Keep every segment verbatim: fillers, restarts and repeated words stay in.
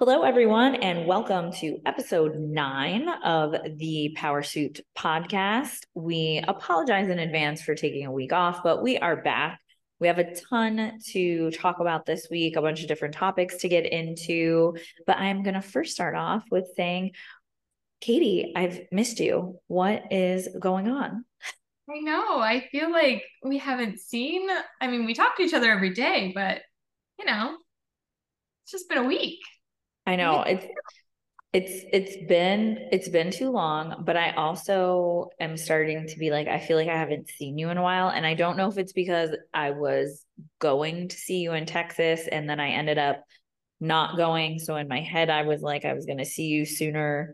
Hello, everyone, and welcome to episode nine of the Power Suit podcast. We apologize in advance for taking a week off, but we are back. We have a ton to talk about this week, a bunch of different topics to get into. But I'm going to first start off with saying, Katie, I've missed you. What is going on? I know. I feel like we haven't seen, I mean, we talk to each other every day, but you know, it's just been a week. I know it's It's it's been it's been too long, but I also am starting to be like, I feel like I haven't seen you in a while. And I don't know if it's because I was going to see you in Texas and then I ended up not going. So in my head, I was like, I was gonna see you sooner.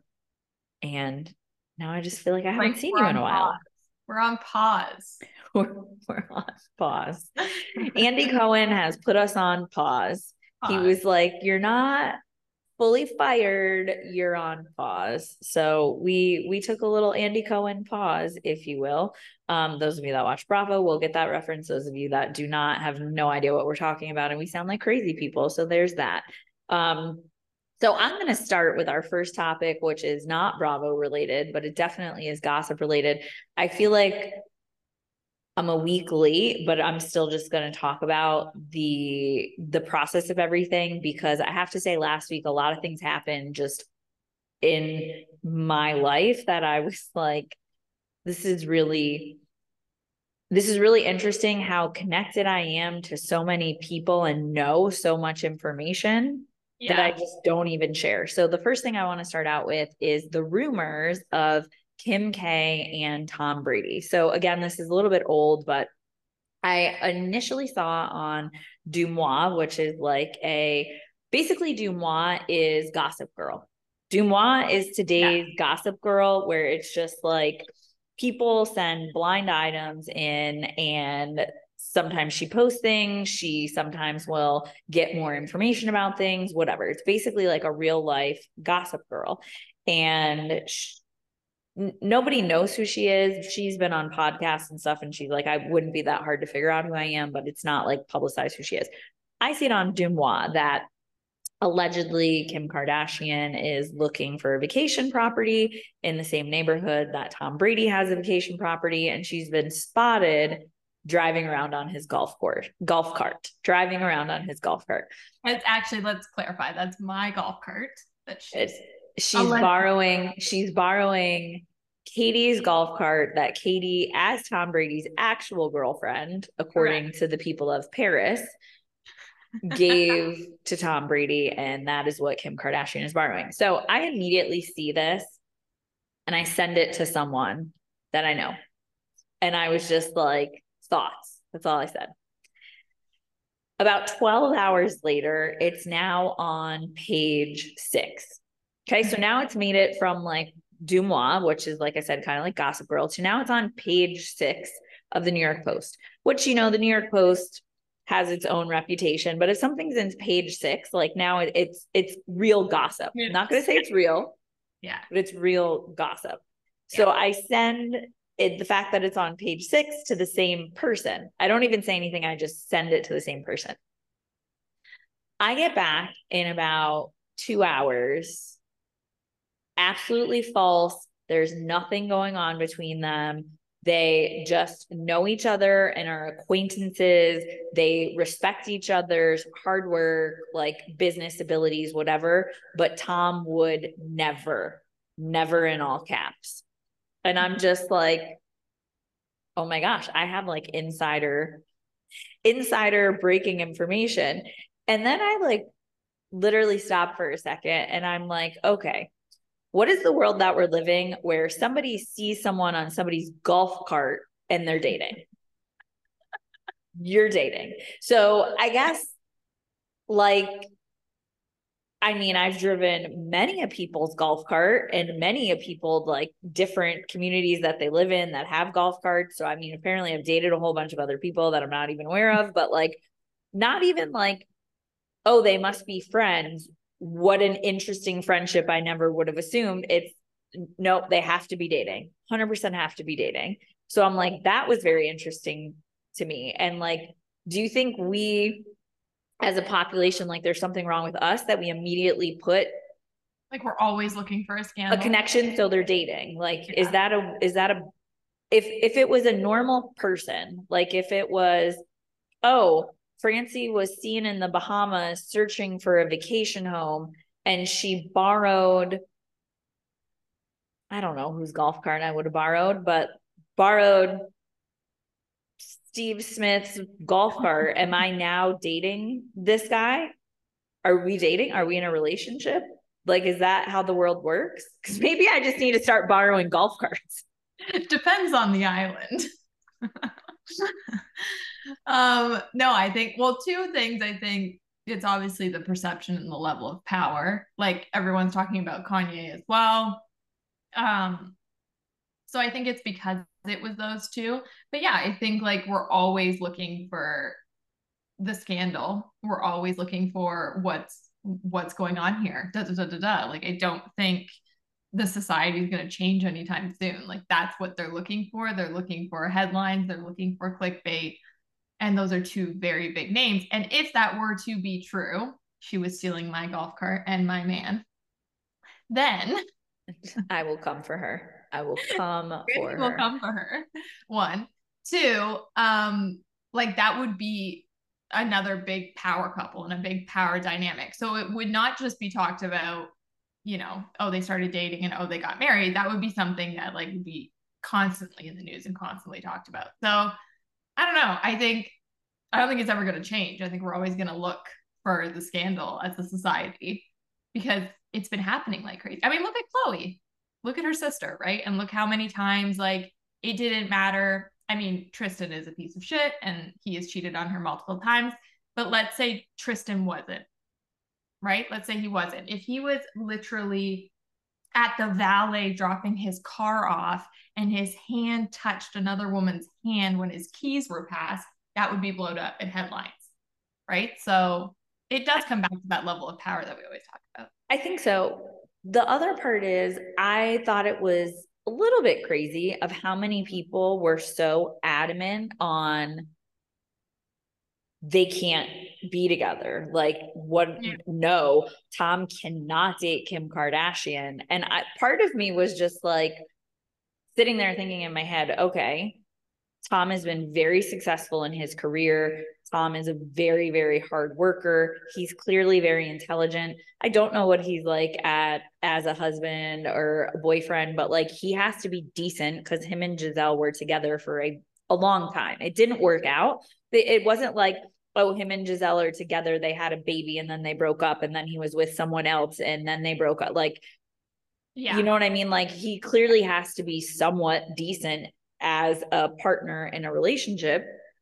And now I just feel like I Like haven't seen we're you in on a pause. while. We're on pause. We're, we're on pause. Andy Cohen has put us on pause. He Pause. was like, you're not fully fired, you're on pause. So we we took a little Andy Cohen pause, if you will. Um, those of you that watch Bravo will get that reference. Those of you that do not have no idea what we're talking about, and we sound like crazy people. So there's that. Um, so I'm going to start with our first topic, which is not Bravo related, but it definitely is gossip related. I feel like I'm a week late, but I'm still just going to talk about the the process of everything because I have to say last week a lot of things happened just in my life that I was like, this is really this is really interesting how connected I am to so many people and know so much information that I Yeah. just don't even share. So the first thing I want to start out with is the rumors of Kim K and Tom Brady. So again, this is a little bit old, but I initially saw on DeuxMoi, which is like a basically DeuxMoi is Gossip Girl. DeuxMoi is Yeah. today's Gossip Girl, where it's just like people send blind items in, and sometimes she posts things. She sometimes will get more information about things, whatever. It's basically like a real life Gossip Girl. And she, nobody knows who she is. She's been on podcasts and stuff, and she's like, I wouldn't be that hard to figure out who I am, but it's not like publicized who she is. I see it on DeuxMoi that allegedly Kim Kardashian is looking for a vacation property in the same neighborhood that Tom Brady has a vacation property, and she's been spotted driving around on his golf course, golf cart, driving around on his golf cart. It's actually, let's clarify, that's my golf cart that she's It's, she's alleged. borrowing, she's borrowing Katie's golf cart that Katie, as Tom Brady's actual girlfriend, according Correct. to the people of Paris, gave to Tom Brady. And that is what Kim Kardashian is borrowing. So I immediately see this and I send it to someone that I know. And I was just like, thoughts. That's all I said. About twelve hours later, it's now on page six. Okay, so now it's made it from like DeuxMoi, which is, like I said, kind of like Gossip Girl, to now it's on page six of the New York Post, which, you know, the New York Post has its own reputation, but if something's in page six, like now it, it's it's real gossip. I'm not going to say it's real, Yeah. but it's real gossip. Yeah. So I send it, the fact that it's on page six, to the same person. I don't even say anything. I just send it to the same person. I get back in about two hours. Absolutely false. There's nothing going on between them. They just know each other and are acquaintances. They respect each other's hard work, like business abilities, whatever. But Tom would never, never in all caps. And I'm just like, oh my gosh, I have like insider, insider breaking information. And then I like literally stop for a second and I'm like, okay, what is the world that we're living where somebody sees someone on somebody's golf cart and they're dating? You're dating. So I guess like, I mean, I've driven many of people's golf cart and many of people like different communities that they live in that have golf carts. So, I mean, apparently I've dated a whole bunch of other people that I'm not even aware of, but like, not even like, oh, they must be friends. What an interesting friendship. I never would have assumed. It's nope, they have to be dating. one hundred percent have to be dating. So I'm like, that was very interesting to me. And like, do you think we as a population, like there's something wrong with us that we immediately put like we're always looking for a scandal, a connection, so they're dating. Like, yeah. is that a, is that a, if, if it was a normal person, like if it was, oh, Francie was seen in the Bahamas searching for a vacation home and she borrowed, I don't know whose golf cart I would have borrowed, but borrowed Steve Smith's golf cart. Am I now dating this guy? Are we dating? Are we in a relationship? Like, is that how the world works? Because maybe I just need to start borrowing golf carts. It depends on the island. um, no, I think, well, two things. I think it's obviously the perception and the level of power. Like everyone's talking about Kanye as well. Um, so I think it's because it was those two. But yeah, I think like we're always looking for the scandal. We're always looking for what's what's going on here. Da, da, da, da, da. Like I don't think the society is going to change anytime soon. Like that's what they're looking for. They're looking for headlines. They're looking for clickbait. And those are two very big names. And if that were to be true, she was stealing my golf cart and my man, then I will come for her. I will come for her. will come for her. One. Two, um, like that would be another big power couple and a big power dynamic. So it would not just be talked about, you know, oh, they started dating and oh, they got married. That would be something that like would be constantly in the news and constantly talked about. So I don't know. I think, I don't think it's ever going to change. I think we're always going to look for the scandal as a society because it's been happening like crazy. I mean, look at Khloe, look at her sister, right? And look how many times like it didn't matter. I mean, Tristan is a piece of shit and he has cheated on her multiple times. But let's say Tristan wasn't, right? Let's say he wasn't. If he was literally at the valet dropping his car off and his hand touched another woman's hand when his keys were passed, that would be blown up in headlines, right? So it does come back to that level of power that we always talk about. I think so. The other part is I thought it was a little bit crazy of how many people were so adamant on they can't be together. Like, what? Yeah. No, Tom cannot date Kim Kardashian. And I, part of me was just like sitting there thinking in my head, okay, Tom has been very successful in his career. Tom is a very, very hard worker. He's clearly very intelligent. I don't know what he's like at as a husband or a boyfriend, but like he has to be decent because him and Giselle were together for a, a long time. It didn't work out. It wasn't like, oh, him and Giselle are together. They had a baby and then they broke up and then he was with someone else and then they broke up. Like, yeah. You know what I mean? Like he clearly has to be somewhat decent as a partner in a relationship.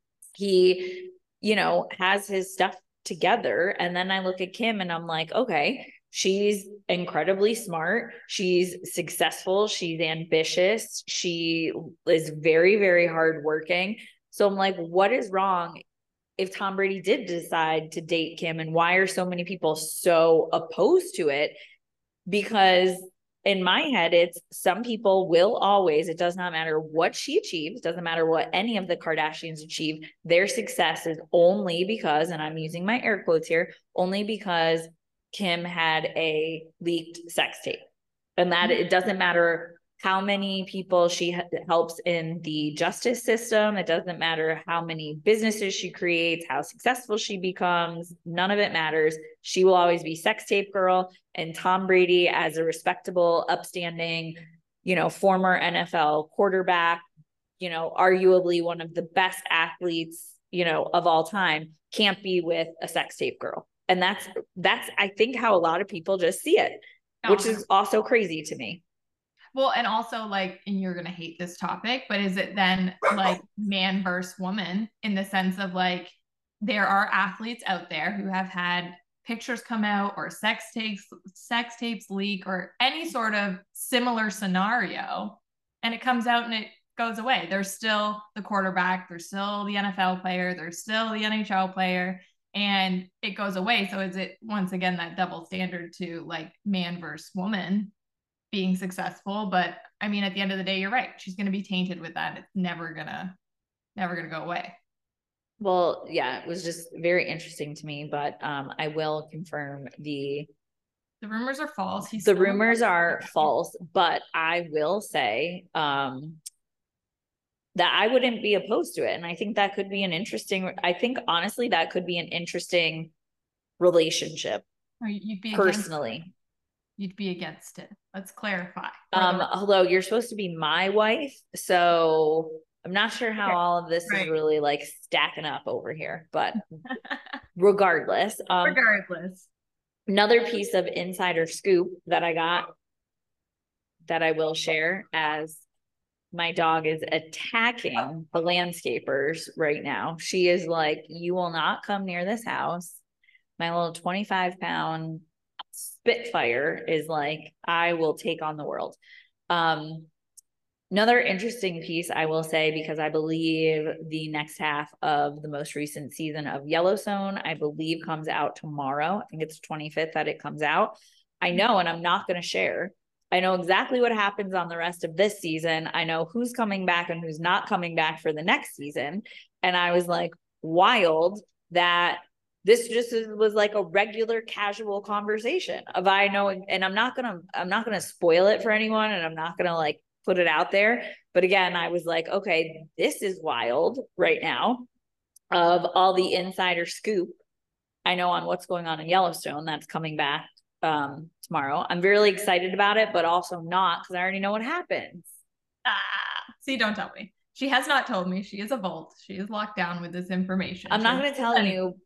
He, you know, has his stuff together. And then I look at Kim and I'm like, okay, she's incredibly smart. She's successful. She's ambitious. She is very, very hardworking. So I'm like, what is wrong if Tom Brady did decide to date Kim? And why are so many people so opposed to it? Because in my head, it's some people will always, it does not matter what she achieves, doesn't matter what any of the Kardashians achieve, their success is only because, and I'm using my air quotes here, only because Kim had a leaked sex tape. And that it doesn't matter how many people she helps in the justice system. It doesn't matter how many businesses she creates, how successful she becomes. None of it matters. She will always be sex tape girl. And Tom Brady, as a respectable, upstanding, you know, former N F L quarterback, you know, arguably one of the best athletes, you know, of all time, can't be with a sex tape girl. And that's, that's, I think how a lot of people just see it, oh, which is also crazy to me. Well, and also like, and you're going to hate this topic, but is it then like man versus woman in the sense of like, there are athletes out there who have had pictures come out or sex tapes, sex tapes leak or any sort of similar scenario. And it comes out and it goes away. They're still the quarterback. They're still the N F L player. They're still the N H L player. And it goes away. So is it once again that double standard to like man versus woman being successful? But I mean, at the end of the day, you're right. She's going to be tainted with that. It's never gonna, never gonna go away. Well, yeah, it was just very interesting to me, but um, I will confirm the The rumors are false. He's the rumors are false, but I will say um, that I wouldn't be opposed to it. And I think that could be an interesting, I think honestly, that could be an interesting relationship. Or you'd be personally. Against, you'd be against it. Let's clarify. Um, hello, you're supposed to be my wife, so I'm not sure how okay. all of this right. is really like stacking up over here, but regardless, um, regardless, another piece of insider scoop that I got that I will share, as my dog is attacking the landscapers right now. She is like, you will not come near this house. My little twenty-five pound Spitfire is like, I will take on the world. Um, another interesting piece, I will say, because I believe the next half of the most recent season of Yellowstone, I believe, comes out tomorrow. I think it's twenty-fifth that it comes out. I know, and I'm not going to share. I know exactly what happens on the rest of this season. I know who's coming back and who's not coming back for the next season. And I was like, wild that this just was like a regular casual conversation of, I know, and I'm not going to, I'm not going to spoil it for anyone, and I'm not going to like put it out there. But again, I was like, okay, this is wild right now, of all the insider scoop I know on what's going on in Yellowstone that's coming back um, tomorrow. I'm really excited about it, but also not, because I already know what happens. Ah, see, don't tell me. She has not told me. She is a vault. She is locked down with this information. I'm she not going to tell you,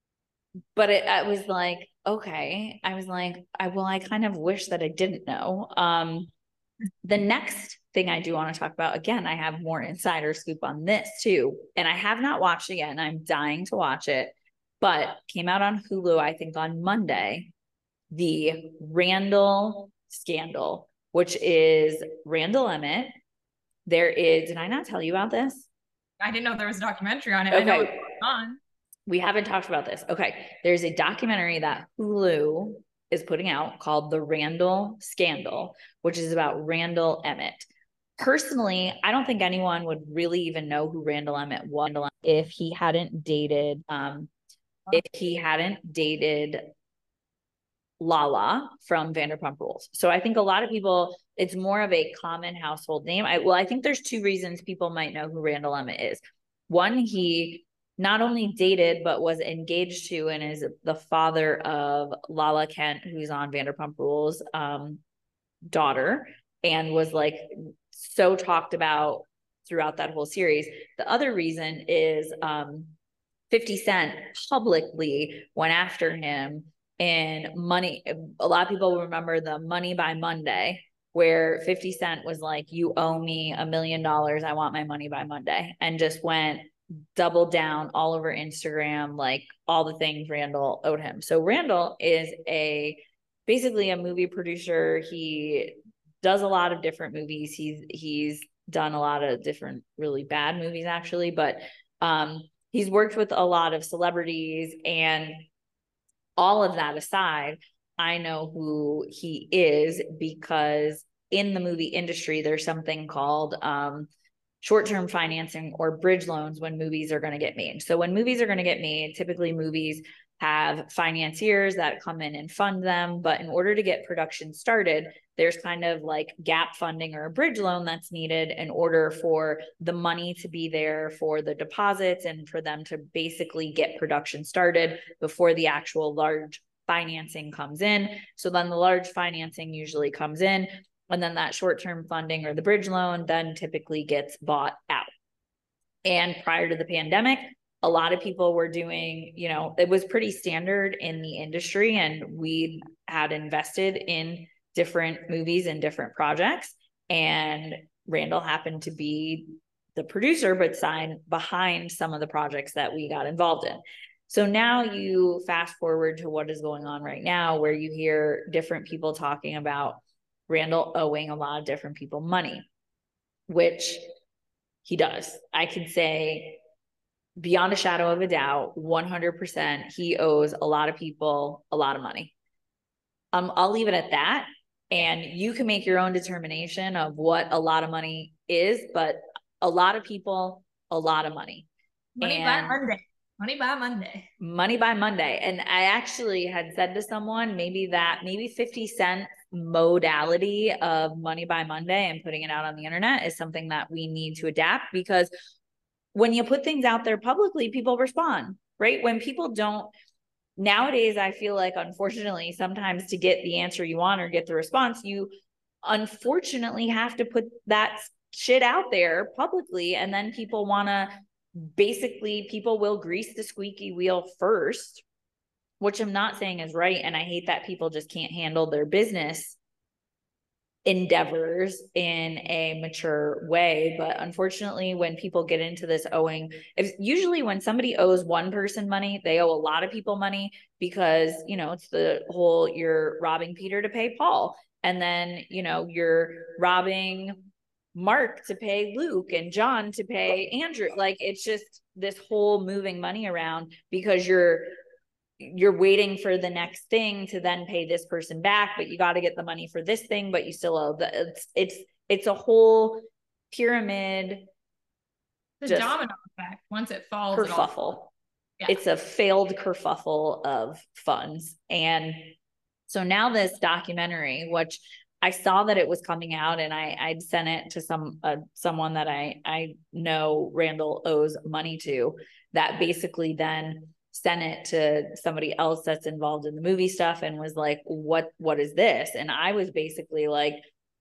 but it, I was like, okay. I was like, I, well, I kind of wish that I didn't know. Um, the next thing I do want to talk about, again, I have more insider scoop on this too, and I have not watched it yet, and I'm dying to watch it, but came out on Hulu, I think on Monday, the Randall scandal, which is Randall Emmett. There is, did I not tell you about this? I didn't know there was a documentary on it. Okay. I know it's on. We haven't talked about this. Okay. There's a documentary that Hulu is putting out called The Randall Scandal, which is about Randall Emmett. Personally, I don't think anyone would really even know who Randall Emmett was if he hadn't dated, um, if he hadn't dated Lala from Vanderpump Rules. So I think a lot of people, it's more of a common household name. I, well, I think there's two reasons people might know who Randall Emmett is. One, he not only dated, but was engaged to and is the father of Lala Kent, who's on Vanderpump Rules, um, daughter, and was like so talked about throughout that whole series. The other reason is um, fifty Cent publicly went after him. And money, a lot of people remember the Money by Monday, where fifty Cent was like, you owe me a million dollars. I want my money by Monday. And just went double down all over Instagram, like all the things Randall owed him. So Randall is a basically a movie producer. He does a lot of different movies. He's he's done a lot of different really bad movies, actually, but um, he's worked with a lot of celebrities. And all of that aside, I know who he is because in the movie industry, there's something called um, short-term financing or bridge loans when movies are going to get made. So when movies are going to get made, typically movies have financiers that come in and fund them. But in order to get production started, there's kind of like gap funding or a bridge loan that's needed in order for the money to be there for the deposits and for them to basically get production started before the actual large financing comes in. So then the large financing usually comes in, and then that short-term funding or the bridge loan then typically gets bought out. And prior to the pandemic, a lot of people were doing, you know, it was pretty standard in the industry, and we had invested in different movies and different projects. And Randall happened to be the producer, but signed behind some of the projects that we got involved in. So now you fast forward to what is going on right now, where you hear different people talking about Randall owing a lot of different people money, which he does. I can say beyond a shadow of a doubt, one hundred percent, he owes a lot of people a lot of money. Um, I'll leave it at that. And you can make your own determination of what a lot of money is, but a lot of people, a lot of money. Money by Monday. Money by Monday. Money by Monday. And I actually had said to someone, maybe that, maybe fifty cent modality of Money by Monday and putting it out on the internet is something that we need to adapt, because when you put things out there publicly, people respond, right? When people don't, nowadays, I feel like, unfortunately, sometimes to get the answer you want or get the response, you unfortunately have to put that shit out there publicly. And then people want to, basically, people will grease the squeaky wheel first, which I'm not saying is right. And I hate that people just can't handle their business endeavors in a mature way. But unfortunately, when people get into this owing, if usually when somebody owes one person money, they owe a lot of people money, because, you know, it's the whole, you're robbing Peter to pay Paul. And then, you know, you're robbing Mark to pay Luke and John to pay Andrew. Like, it's just this whole moving money around, because you're you're waiting for the next thing to then pay this person back, but you got to get the money for this thing, but you still owe the, it's, it's, it's a whole pyramid. The domino effect. Once it falls, kerfuffle. It all yeah. It's a failed kerfuffle of funds. And so now this documentary, which I saw that it was coming out, and I, I'd sent it to some, uh, someone that I, I know Randall owes money to, that basically then sent it to somebody else that's involved in the movie stuff and was like, what, what is this? And I was basically like,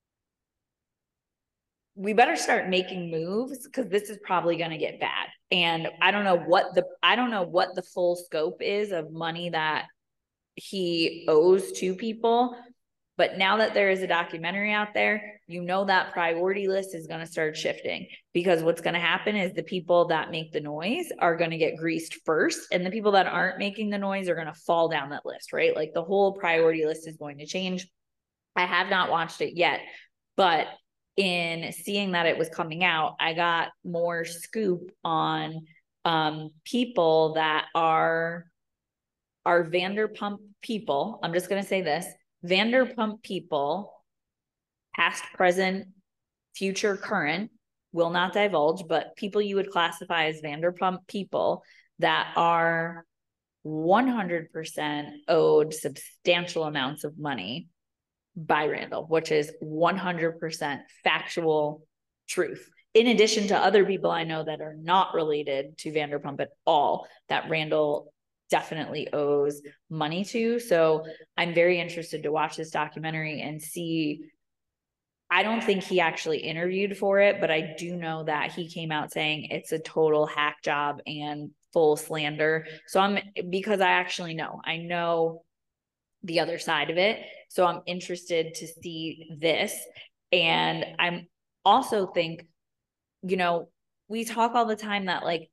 we better start making moves, because this is probably going to get bad. And I don't know what the, I don't know what the full scope is of money that he owes to people. But now that there is a documentary out there, you know, that priority list is going to start shifting, because what's going to happen is the people that make the noise are going to get greased first, and the people that aren't making the noise are going to fall down that list, right? Like, the whole priority list is going to change. I have not watched it yet, but in seeing that it was coming out, I got more scoop on um, people that are, are Vanderpump people. I'm just going to say this. Vanderpump people, past, present, future, current, will not divulge, but people you would classify as Vanderpump people that are one hundred percent owed substantial amounts of money by Randall, which is one hundred percent factual truth. In addition to other people I know that are not related to Vanderpump at all, that Randall definitely owes money to. So I'm very interested to watch this documentary and see. I don't think he actually interviewed for it, but I do know that he came out saying it's a total hack job and full slander. So I'm, because I actually know, I know the other side of it. So I'm interested to see this. And I'm also think, you know, we talk all the time that like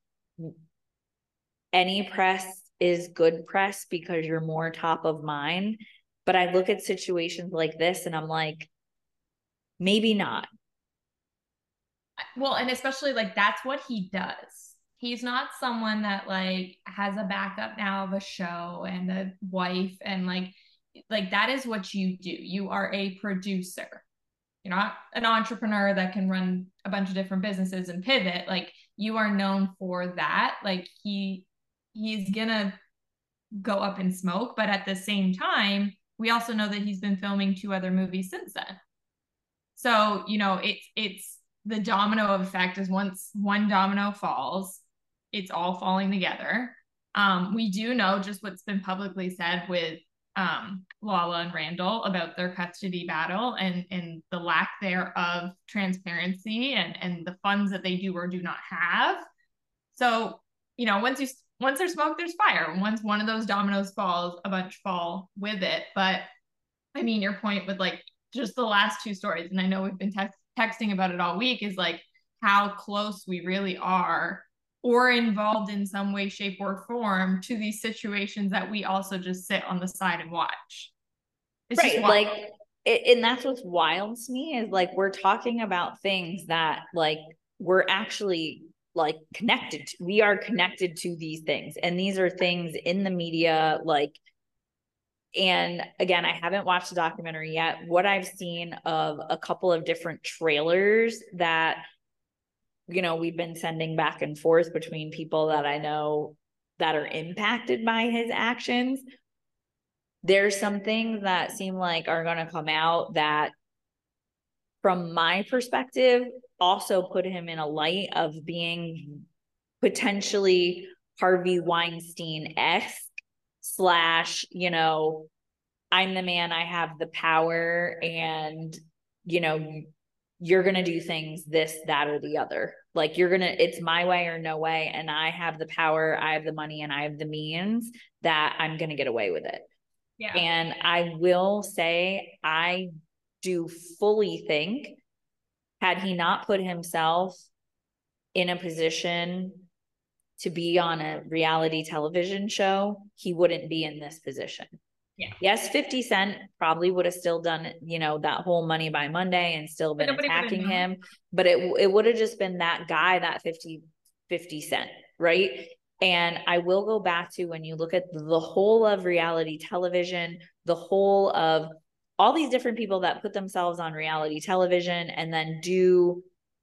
any press is good press because you're more top of mind. But I look at situations like this and I'm like, maybe not. Well, and especially like that's what he does. He's not someone that like has a backup now of a show and a wife and like, like that is what you do. You are a producer. You're not an entrepreneur that can run a bunch of different businesses and pivot. Like you are known for that. Like he, he's gonna go up in smoke, but at the same time, we also know that he's been filming two other movies since then. So, you know, it's, it's the domino effect is once one domino falls, it's all falling together. Um, we do know just what's been publicly said with um, Lala and Randall about their custody battle and, and the lack there of transparency and, and the funds that they do or do not have. So, you know, once you, once there's smoke, there's fire. Once one of those dominoes falls, a bunch fall with it. But I mean, your point with like just the last two stories, and I know we've been te- texting about it all week, is like how close we really are or involved in some way, shape, or form to these situations that we also just sit on the side and watch. It's right. Like, it, and that's what's wild to me is like, we're talking about things that like, we're actually like connected to. We are connected to these things. And these are things in the media, like, and again, I haven't watched the documentary yet. What I've seen of a couple of different trailers that you know, we've been sending back and forth between people that I know that are impacted by his actions. There's some things that seem like are going to come out that, from my perspective, also put him in a light of being potentially Harvey Weinstein-esque slash, you know, I'm the man, I have the power, and, you know, you're going to do things this, that, or the other. Like, you're going to, it's my way or no way. And I have the power, I have the money, and I have the means that I'm going to get away with it. Yeah. And I will say, I do fully think, had he not put himself in a position to be on a reality television show, he wouldn't be in this position. Yeah. Yes, fifty Cent probably would have still done, you know, that whole Money by Monday and still been attacking him, but it it would have just been that guy, that fifty, fifty Cent, right? And I will go back to, when you look at the whole of reality television, the whole of all these different people that put themselves on reality television and then do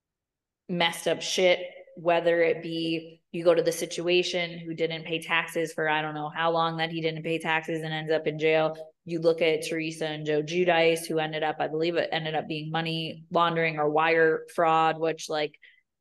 messed up shit, whether it be you go to the Situation who didn't pay taxes for I don't know how long, that he didn't pay taxes and ends up in jail. You look at Teresa and Joe Giudice, who ended up, I believe it ended up being money laundering or wire fraud, which, like,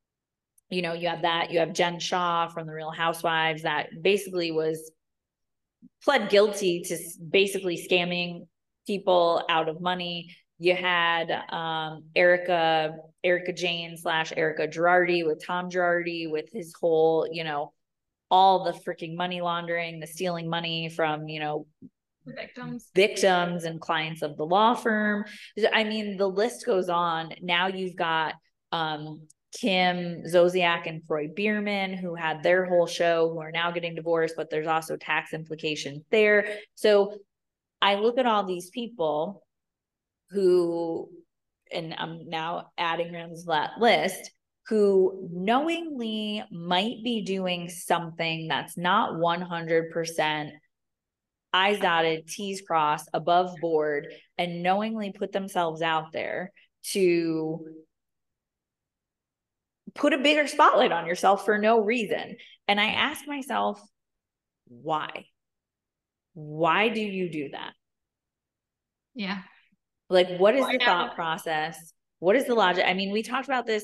you know, you have that. You have Jen Shah from The Real Housewives that basically was pled guilty to basically scamming people out of money. You had um, Erica, Erica Jane slash Erica Girardi with Tom Girardi with his whole, you know, all the freaking money laundering, the stealing money from, you know, victims, victims and clients of the law firm. I mean, the list goes on. Now you've got um, Kim Zolciak and Freud Bierman, who had their whole show, who are now getting divorced, but there's also tax implications there. So I look at all these people who, and I'm now adding them to that list, who knowingly might be doing something that's not one hundred percent I's dotted, T's crossed, above board, and knowingly put themselves out there to put a bigger spotlight on yourself for no reason. And I ask myself, why? Why do you do that? Yeah. Like, what is the thought process? What is the logic? I mean, we talked about this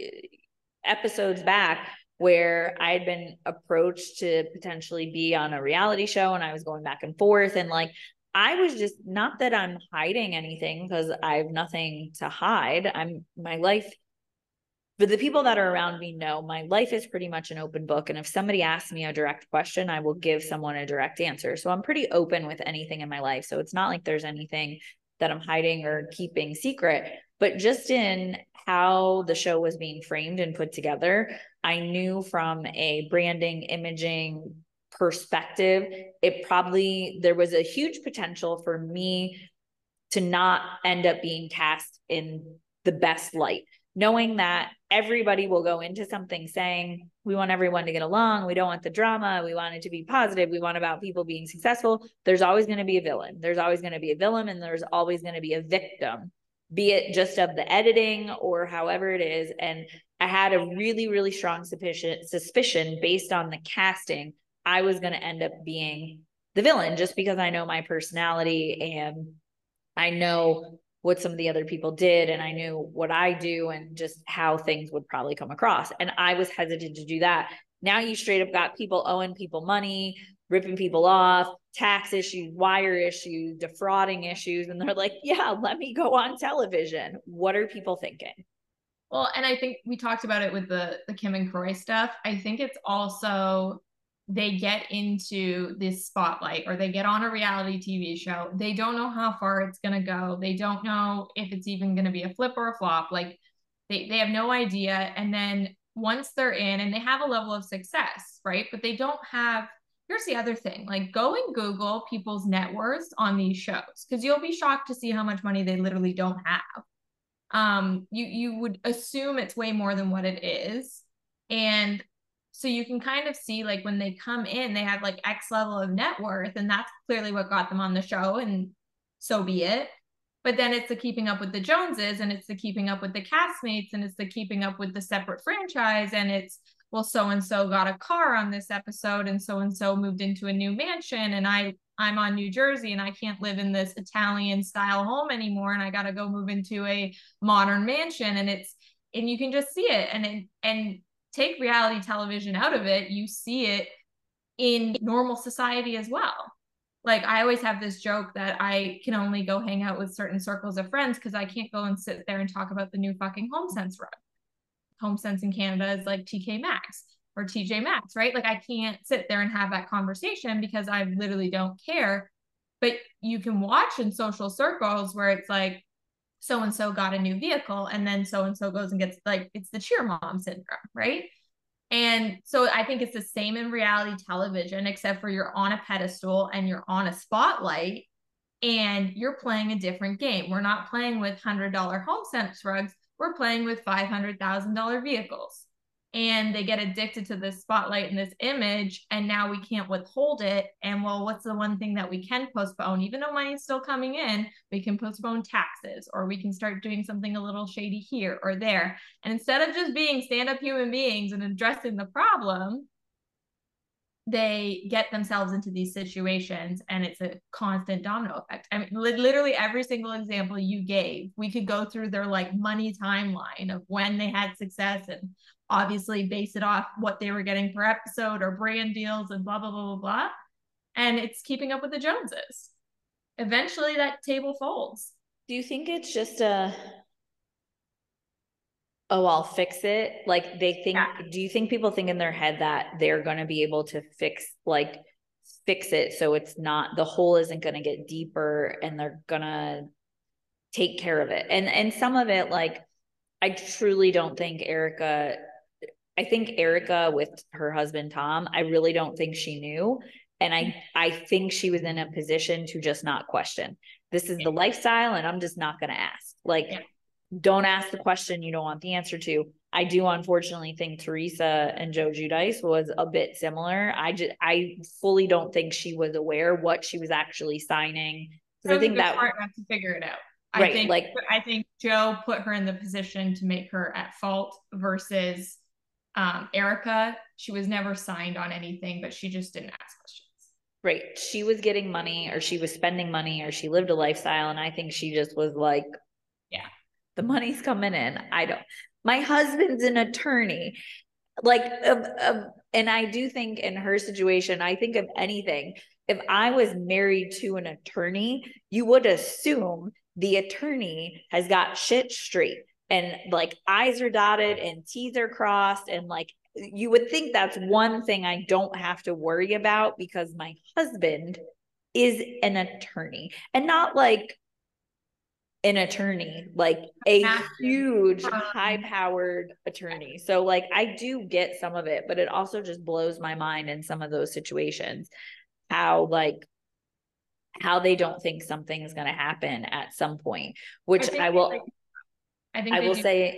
episodes back where I had been approached to potentially be on a reality show, and I was going back and forth. And like, I was just, not that I'm hiding anything, because I have nothing to hide. I'm, my life, but the people that are around me know my life is pretty much an open book. And if somebody asks me a direct question, I will give someone a direct answer. So I'm pretty open with anything in my life. So it's not like there's anything that I'm hiding or keeping secret, but just in how the show was being framed and put together, I knew from a branding, imaging perspective, it probably, there was a huge potential for me to not end up being cast in the best light, knowing that everybody will go into something saying, we want everyone to get along. We don't want the drama. We want it to be positive. We want about people being successful. There's always going to be a villain. There's always going to be a villain, and there's always going to be a victim, be it just of the editing or however it is. And I had a really, really strong suspicion, suspicion based on the casting, I was going to end up being the villain, just because I know my personality and I know what some of the other people did, and I knew what I do and just how things would probably come across. And I was hesitant to do that. Now you straight up got people owing people money, ripping people off, tax issues, wire issues, defrauding issues. And they're like, yeah, let me go on television. What are people thinking? Well, and I think we talked about it with the, the Kim and Kroy stuff. I think it's also, they get into this spotlight, or they get on a reality T V show. They don't know how far it's going to go. They don't know if it's even going to be a flip or a flop. Like, they, they have no idea. And then once they're in, and they have a level of success, right? But they don't have, here's the other thing, like, go and Google people's net worths on these shows, because you'll be shocked to see how much money they literally don't have. Um, you, you would assume it's way more than what it is. And so you can kind of see, like, when they come in, they have like X level of net worth, and that's clearly what got them on the show, and so be it. But then it's the keeping up with the Joneses, and it's the keeping up with the castmates, and it's the keeping up with the separate franchise, and it's, well, so-and-so got a car on this episode, and so-and-so moved into a new mansion, and I I'm on New Jersey and I can't live in this Italian style home anymore, and I got to go move into a modern mansion. And it's, and you can just see it, and it, and take reality television out of it, you see it in normal society as well. Like, I always have this joke that I can only go hang out with certain circles of friends because I can't go and sit there and talk about the new fucking HomeSense rug. HomeSense in Canada is like T K Maxx or T J Maxx, right? Like, I can't sit there and have that conversation because I literally don't care. But you can watch in social circles where it's like, so-and-so got a new vehicle, and then so-and-so goes and gets, like, it's the cheer mom syndrome, right? And so I think it's the same in reality television, except for you're on a pedestal and you're on a spotlight and you're playing a different game. We're not playing with one hundred dollars HomeSense rugs. We're playing with five hundred thousand dollars vehicles. And they get addicted to this spotlight and this image, and now we can't withhold it. And, well, what's the one thing that we can postpone? Even though money's still coming in, we can postpone taxes, or we can start doing something a little shady here or there. And instead of just being stand-up human beings and addressing the problem, they get themselves into these situations, and it's a constant domino effect. I mean, li- literally every single example you gave, we could go through their like money timeline of when they had success, and obviously base it off what they were getting per episode or brand deals and blah, blah, blah, blah, blah. And it's keeping up with the Joneses. Eventually that table folds. Do you think it's just a, oh, I'll fix it? Like, they think, yeah. Do you think people think in their head that they're going to be able to fix, like, fix it so it's not, the hole isn't going to get deeper, and they're going to take care of it? And, and some of it, like, I truly don't think Erika, I think Erika with her husband, Tom, I really don't think she knew. And I, I think she was in a position to just not question. This is the lifestyle, and I'm just not going to ask. Like, yeah. Don't ask the question you don't want the answer to. I do unfortunately think Teresa and Joe Giudice was a bit similar. I just, I fully don't think she was aware what she was actually signing. Because I think that smart enough to figure it out. I right, think, like, I think Joe put her in the position to make her at fault versus um, Erika. She was never signed on anything, but she just didn't ask questions. Right. She was getting money, or she was spending money, or she lived a lifestyle. And I think she just was like, yeah, the money's coming in. I don't, my husband's an attorney. Like, uh, uh, and I do think in her situation, I think of anything, if I was married to an attorney, you would assume the attorney has got shit straight, and like I's are dotted and T's are crossed. And like, you would think that's one thing I don't have to worry about because my husband is an attorney, and not like an attorney, like a Massive. huge high powered attorney. So like, I do get some of it, but it also just blows my mind in some of those situations, how like, how they don't think something is going to happen at some point, which I, I will, like, I think I will do. say,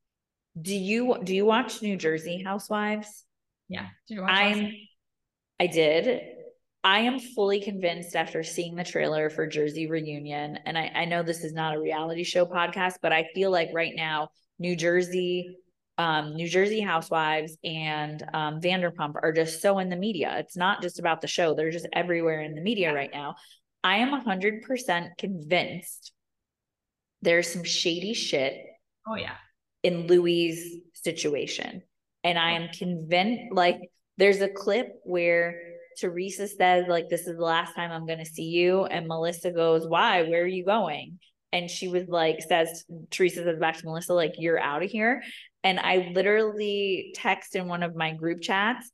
do you, do you watch New Jersey Housewives? Yeah. Did you watch I'm, I did. I am fully convinced after seeing the trailer for Jersey Reunion, and I, I know this is not a reality show podcast, but I feel like right now, New Jersey, um, New Jersey Housewives and um, Vanderpump are just so in the media. It's not just about the show. They're just everywhere in the media right now. I am one hundred percent convinced there's some shady shit oh yeah. in Louis' situation. And I am convinced, like, there's a clip where Teresa says, like, this is the last time I'm going to see you. And Melissa goes, why? Where are you going? And she was like, says, Teresa says back to Melissa, like, you're out of here. And I literally text in one of my group chats,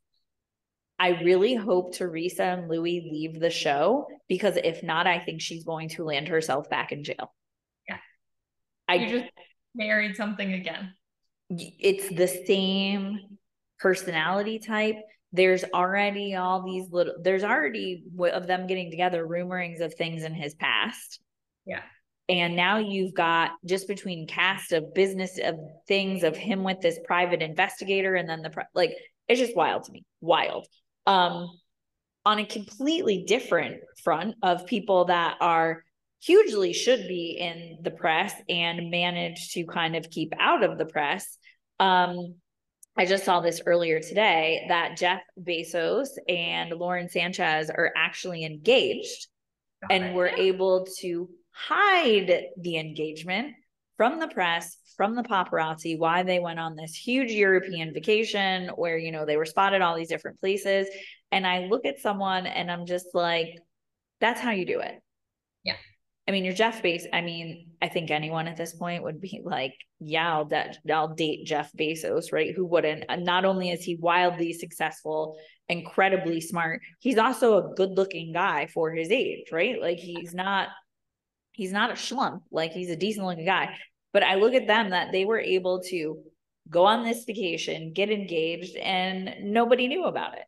I really hope Teresa and Louis leave the show, because if not, I think she's going to land herself back in jail. Yeah. I you just married something again. It's the same personality type. There's already all these little, there's already of them getting together, rumorings of things in his past. Yeah. And now you've got just between cast of business of things of him with this private investigator, and then the, like, it's just wild to me. Wild. Um, on a completely different front of people that are hugely should be in the press and manage to kind of keep out of the press. Um, I just saw this earlier today that Jeff Bezos and Lauren Sanchez are actually engaged. Got and it. Were yeah. able to hide the engagement from the press, from the paparazzi, why they went on this huge European vacation where, you know, they were spotted all these different places. And I look at someone and I'm just like, that's how you do it. Yeah. I mean, you're Jeff Bezos. I mean, I think anyone at this point would be like, yeah, I'll, de- I'll date Jeff Bezos, right? Who wouldn't? And not only is he wildly successful, incredibly smart, he's also a good looking guy for his age, right? Like he's not, he's not a schlump, like he's a decent looking guy. But I look at them that they were able to go on this vacation, get engaged, and nobody knew about it.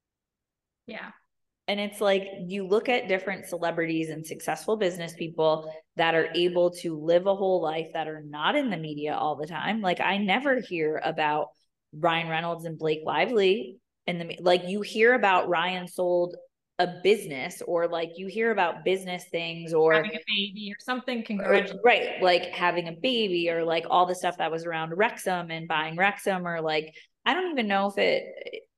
Yeah. And it's like, you look at different celebrities and successful business people that are able to live a whole life that are not in the media all the time. Like I never hear about Ryan Reynolds and Blake Lively in the, like you hear about Ryan sold a business, or like you hear about business things, or having a baby or something. Congratulations. Right. Like having a baby, or like all the stuff that was around Wrexham and buying Wrexham, or like, I don't even know if it,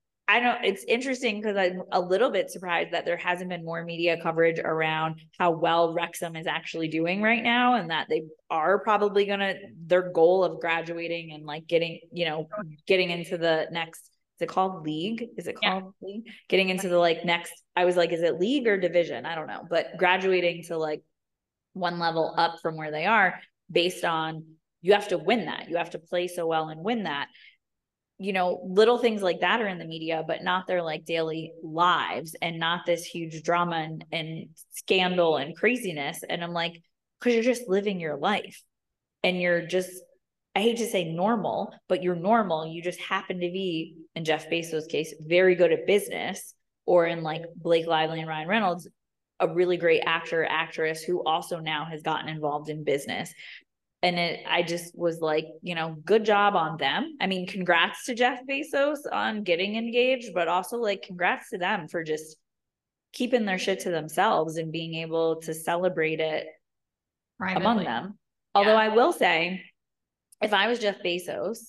I don't, it's interesting because I'm a little bit surprised that there hasn't been more media coverage around how well Wrexham is actually doing right now, and that they are probably going to, their goal of graduating and like getting, you know, getting into the next, is it called league? Is it called yeah. league? Getting into the like next, I was like, is it league or division? I don't know, but graduating to like one level up from where they are, based on, you have to win that. You have to play so well and win that. You know, little things like that are in the media, but not their like daily lives, and not this huge drama and, and scandal and craziness. And I'm like, because you're just living your life, and you're just, I hate to say normal, but you're normal. You just happen to be, in Jeff Bezos' case, very good at business, or in like Blake Lively and Ryan Reynolds, a really great actor, actress who also now has gotten involved in business. And it, I just was like, you know, good job on them. I mean, congrats to Jeff Bezos on getting engaged, but also like congrats to them for just keeping their shit to themselves and being able to celebrate it privately among them. Yeah. Although I will say, if I was Jeff Bezos,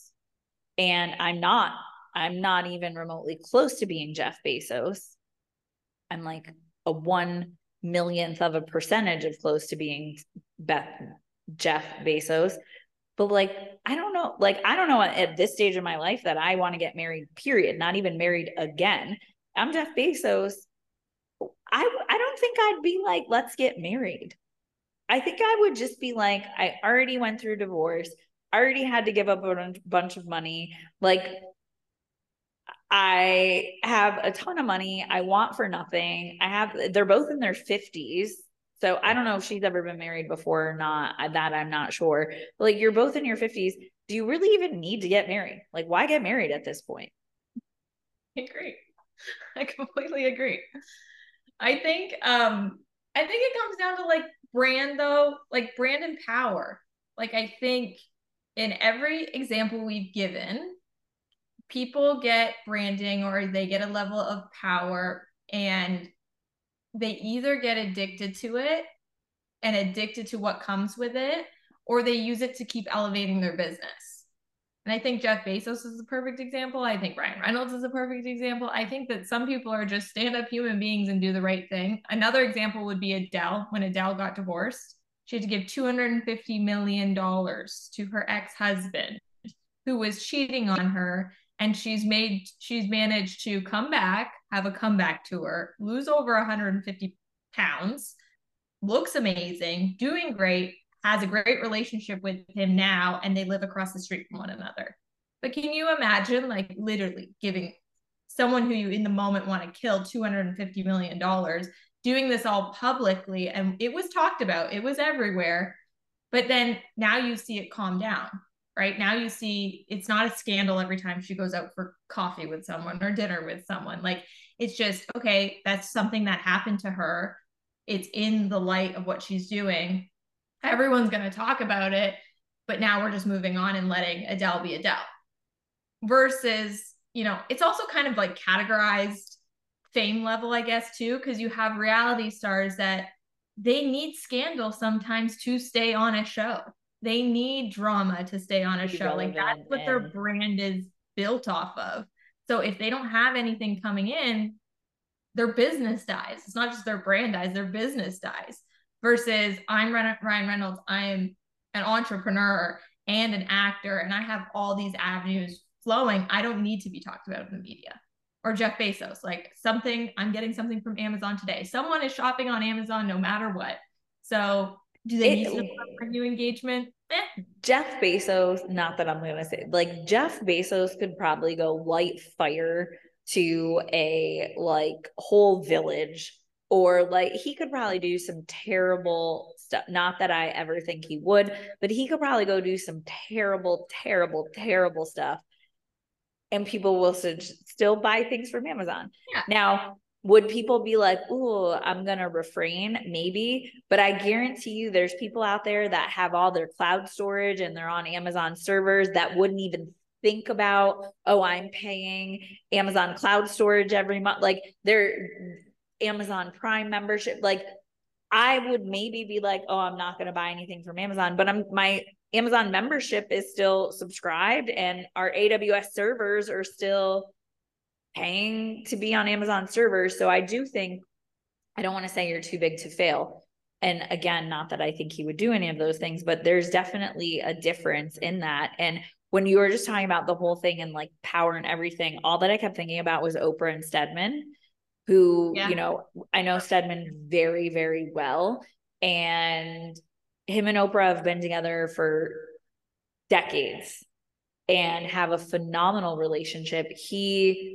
and I'm not, I'm not even remotely close to being Jeff Bezos, I'm like a one millionth of a percentage of close to being Beth Jeff Bezos. But like, I don't know, like, I don't know at this stage of my life that I want to get married, period. Not even married again. I'm Jeff Bezos. I, I don't think I'd be like, let's get married. I think I would just be like, I already went through divorce, already had to give up a bunch of money. Like, I have a ton of money. I want for nothing. I have, they're both in their fifties. So I don't know if she's ever been married before or not. That I'm not sure. But like, you're both in your fifties. Do you really even need to get married? Like, why get married at this point? I agree. I completely agree. I think, um, I think it comes down to like brand though, like brand and power. Like, I think in every example we've given, people get branding or they get a level of power, and they either get addicted to it and addicted to what comes with it, or they use it to keep elevating their business. And I think Jeff Bezos is a perfect example. I think Ryan Reynolds is a perfect example. I think that some people are just stand-up human beings and do the right thing. Another example would be Adele. When Adele got divorced, she had to give two hundred fifty million dollars to her ex-husband who was cheating on her. And she's made, she's managed to come back, have a comeback tour, lose over one hundred fifty pounds, looks amazing, doing great, has a great relationship with him now, and they live across the street from one another. But can you imagine, like, literally giving someone who you in the moment want to kill two hundred fifty million dollars, doing this all publicly? And it was talked about, it was everywhere. But then now you see it calm down. Right now you see it's not a scandal every time she goes out for coffee with someone or dinner with someone. Like, it's just, okay, that's something that happened to her. It's in the light of what she's doing. Everyone's going to talk about it, but now we're just moving on and letting Adele be Adele. Versus, you know, it's also kind of like categorized fame level, I guess, too, because you have reality stars that they need scandal sometimes to stay on a show. They need drama to stay on a show. Like that's what and... their brand is built off of. So if they don't have anything coming in, their business dies. It's not just their brand dies, their business dies. Versus I'm Ryan Reynolds, I'm an entrepreneur and an actor, and I have all these avenues flowing. I don't need to be talked about in the media. Or Jeff Bezos, like something, I'm getting something from Amazon today. Someone is shopping on Amazon no matter what. So do they it, need to for new engagement? Eh. Jeff Bezos, not that I'm going to say, like Jeff Bezos could probably go light fire to a like whole village, or like he could probably do some terrible stuff. Not that I ever think he would, but he could probably go do some terrible, terrible, terrible stuff. And people will still buy things from Amazon. Yeah. Now, would people be like, "Ooh, I'm going to refrain"? Maybe. But I guarantee you there's people out there that have all their cloud storage and they're on Amazon servers that wouldn't even think about, oh, I'm paying Amazon cloud storage every month. Like their Amazon Prime membership. Like I would maybe be like, oh, I'm not going to buy anything from Amazon, but I'm my Amazon membership is still subscribed and our A W S servers are still paying to be on Amazon servers. So I do think, I don't want to say you're too big to fail. And again, not that I think he would do any of those things, but there's definitely a difference in that. And when you were just talking about the whole thing and like power and everything, all that I kept thinking about was Oprah and Stedman, who, yeah. you know, I know Stedman very, very well. And him and Oprah have been together for decades and have a phenomenal relationship. He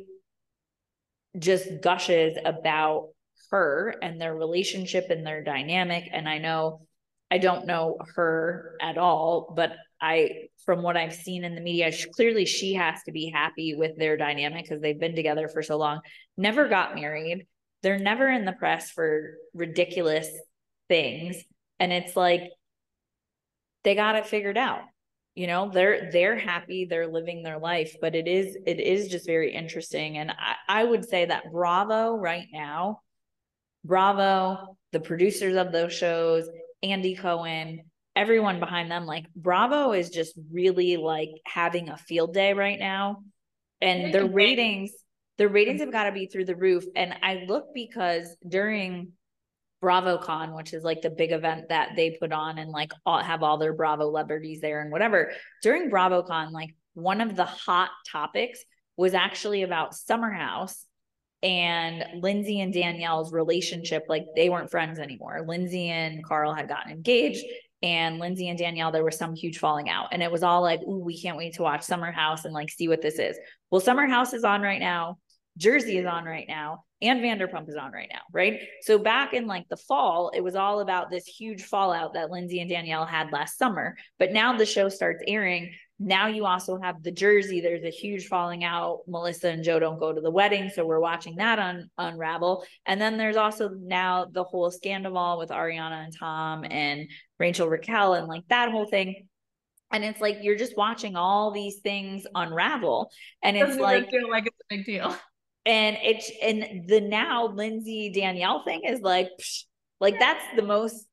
just gushes about her and their relationship and their dynamic. And I know, I don't know her at all, but I, from what I've seen in the media, she, clearly she has to be happy with their dynamic because they've been together for so long, never got married. They're never in the press for ridiculous things. And it's like, they got it figured out. You know, they're, they're happy, they're living their life, but it is, it is just very interesting. And I, I would say that Bravo right now, Bravo, the producers of those shows, Andy Cohen, everyone behind them, like Bravo is just really like having a field day right now. And their ratings, their ratings have got to be through the roof. And I look because during BravoCon, which is like the big event that they put on and like all, have all their Bravo celebrities there and whatever. During BravoCon, like one of the hot topics was actually about Summer House and Lindsay and Danielle's relationship. Like they weren't friends anymore. Lindsay and Carl had gotten engaged, and Lindsay and Danielle, there was some huge falling out. And it was all like, ooh, we can't wait to watch Summer House and like see what this is. Well, Summer House is on right now. Jersey is on right now. And Vanderpump is on right now, right? So back in like the fall, it was all about this huge fallout that Lindsay and Danielle had last summer. But now the show starts airing. Now you also have the Jersey. There's a huge falling out. Melissa and Joe don't go to the wedding. So we're watching that un- unravel. And then there's also now the whole scandal with Ariana and Tom and Rachel Raquel and like that whole thing. And it's like, you're just watching all these things unravel. And it's Doesn't like, feel like it's a big deal. And it's, and the now Lindsay Danielle thing is like, psh, like that's the most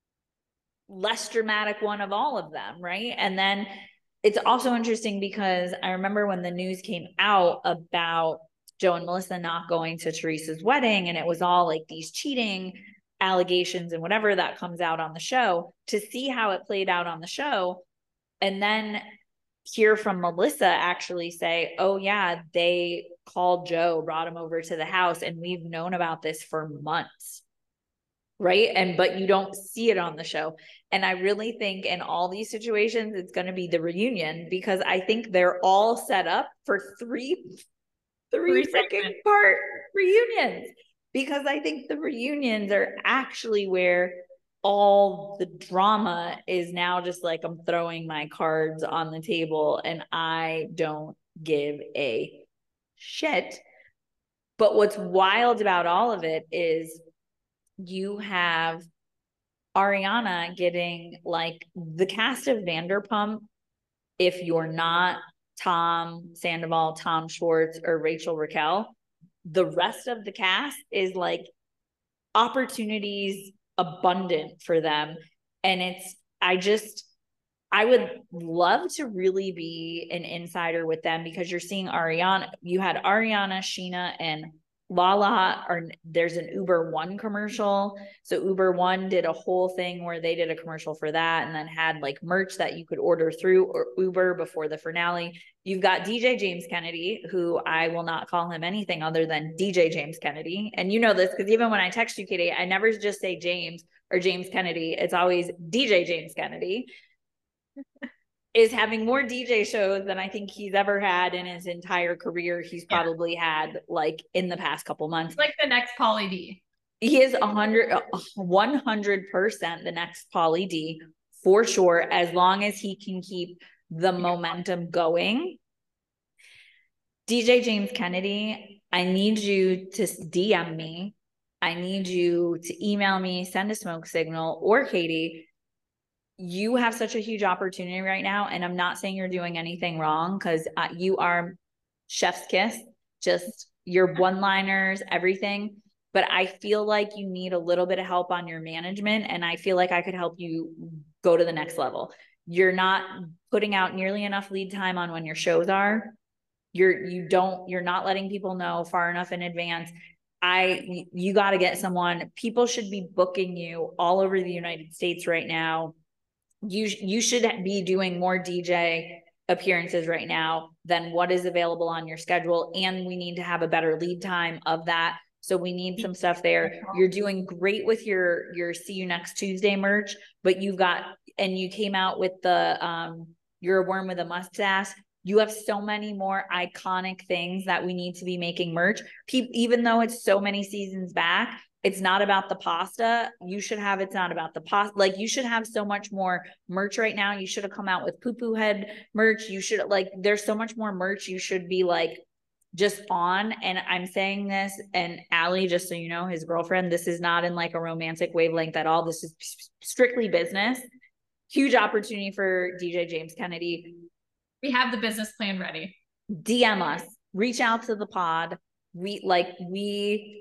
less dramatic one of all of them. Right. And then it's also interesting because I remember when the news came out about Joe and Melissa not going to Teresa's wedding, and it was all like these cheating allegations and whatever that comes out on the show, to see how it played out on the show. And then hear from Melissa actually say, oh yeah, they called Joe, brought him over to the house, and we've known about this for months. Right. And, but you don't see it on the show. And I really think in all these situations, it's going to be the reunion, because I think they're all set up for three, three, three freaking part reunions, because I think the reunions are actually where all the drama is now just like, I'm throwing my cards on the table and I don't give a shit. But what's wild about all of it is you have Ariana getting like the cast of Vanderpump. If you're not Tom Sandoval, Tom Schwartz, or Rachel Raquel, the rest of the cast is like opportunities abundant for them. And it's, I just, I would love to really be an insider with them, because you're seeing Ariana, you had Ariana, Sheena, and Lala, or there's an Uber One commercial. So Uber One did a whole thing where they did a commercial for that, and then had like merch that you could order through or Uber before the finale. You've got D J James Kennedy, who I will not call him anything other than D J James Kennedy. And you know this, because even when I text you, Katie, I never just say James or James Kennedy. It's always D J James Kennedy. Is having more D J shows than I think he's ever had in his entire career. He's probably yeah. had like in the past couple months. It's like the next Pauly D. He is a hundred, one hundred percent the next Pauly D for sure, as long as he can keep the yeah. momentum going. D J James Kennedy, I need you to D M me. I need you to email me, send a smoke signal, or Katie. You have such a huge opportunity right now. And I'm not saying you're doing anything wrong, because uh, you are chef's kiss, just your one-liners, everything. But I feel like you need a little bit of help on your management. And I feel like I could help you go to the next level. You're not putting out nearly enough lead time on when your shows are. You're, you don't, you're not letting people know far enough in advance. I, you got to get someone. People should be booking you all over the United States right now. You, you should be doing more D J appearances right now than what is available on your schedule. And we need to have a better lead time of that. So we need some stuff there. You're doing great with your, your See You Next Tuesday merch, but you've got, and you came out with the, um, You're a Worm with a Mustache. You have so many more iconic things that we need to be making merch. Pe- even though it's so many seasons back, it's not about the pasta. You should have, it's not about the pasta. Like, you should have so much more merch right now. You should have come out with poo poo head merch. You should, like, there's so much more merch you should be like just on. And I'm saying this, and Allie, just so you know, his girlfriend, this is not in like a romantic wavelength at all. This is strictly business. Huge opportunity for D J James Kennedy. We have the business plan ready. D M us, reach out to the pod. We like, we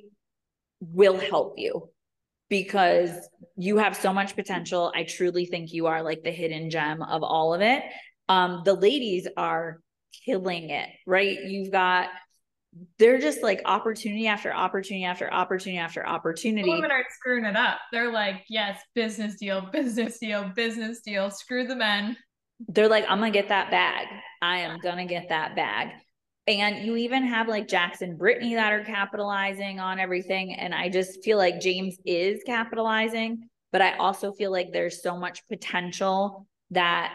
will help you, because you have so much potential. I truly think you are like the hidden gem of all of it. Um, the ladies are killing it, right? You've got, they're just like opportunity after opportunity after opportunity after opportunity. Women aren't screwing it up. They're like, yes, business deal, business deal, business deal. Screw the men. They're like, I'm gonna get that bag. I am gonna get that bag. And you even have like Jackson, Brittany that are capitalizing on everything. And I just feel like James is capitalizing, but I also feel like there's so much potential that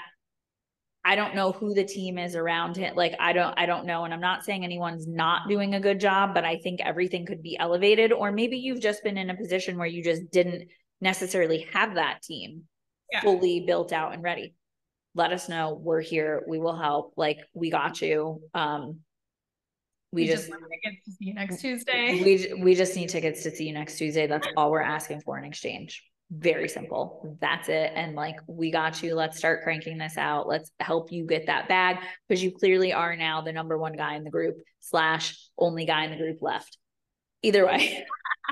I don't know who the team is around him. Like, I don't, I don't know. And I'm not saying anyone's not doing a good job, but I think everything could be elevated. Or maybe you've just been in a position where you just didn't necessarily have that team yeah. fully built out and ready. Let us know. We're here. We will help. Like, we got you. Um, We, we just, just want tickets to See You Next Tuesday. We, we just need tickets to See You Next Tuesday. That's all we're asking for in exchange. Very simple. That's it. And like, we got you. Let's start cranking this out. Let's help you get that bag, because you clearly are now the number one guy in the group slash only guy in the group left. Either way.